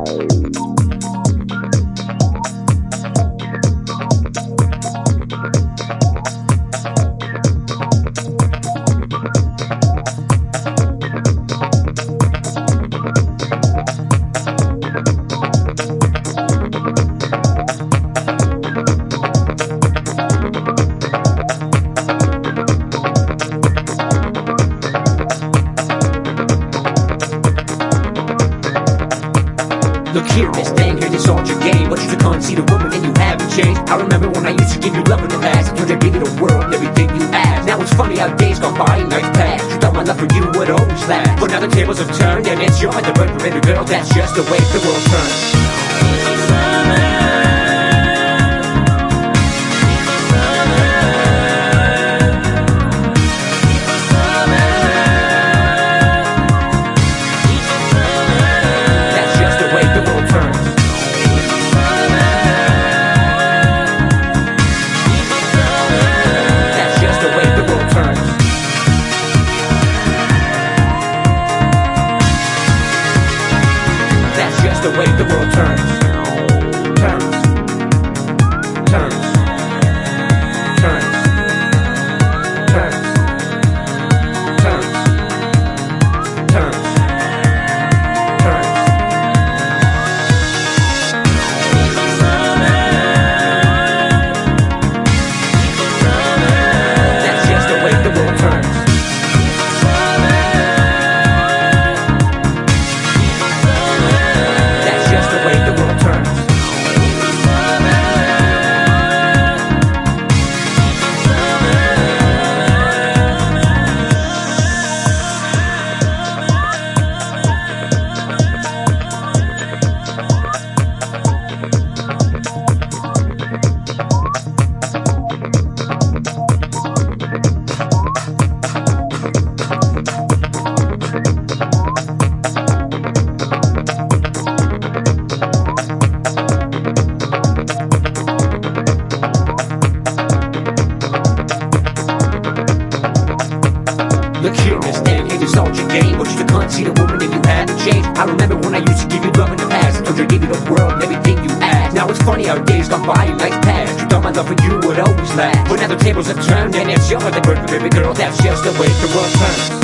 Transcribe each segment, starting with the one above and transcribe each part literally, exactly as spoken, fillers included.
Look here, miss, dang, here, this all your game. But you can't see the woman and you haven't changed. I remember when I used to give you love in the past. I told you I'd give you the world and everything you asked. Now it's funny how days gone by and nights pass. You thought my love for you would always last. But now the tables have turned and it's your the bird for every girl. That's just the way the world turns. The way the world turns, turns, turns, turns, turns, turns, turns, turns. That's just the way the world turns. Look here, miss, dang, hey, this all your game. But you can't see the woman and you haven't changed. I remember when I used to give you love in the past. I told you I'd give you the world and everything you asked. Now it's funny how days gone by and nights pass. You thought my love for you would always last. But now the tables have turned and it's your the bird for every girl. That's just the way the world turns.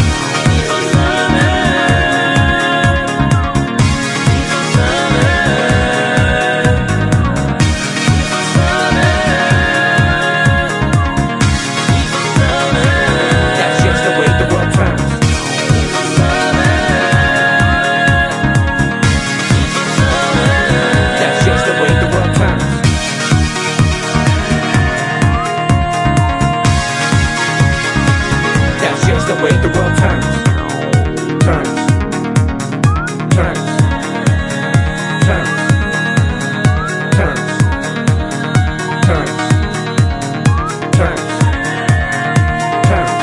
The way the world turns, turns, turns, turns, turns, turns, turns, turns.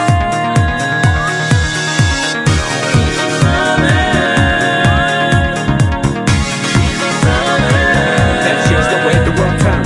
That's just the way the world turns.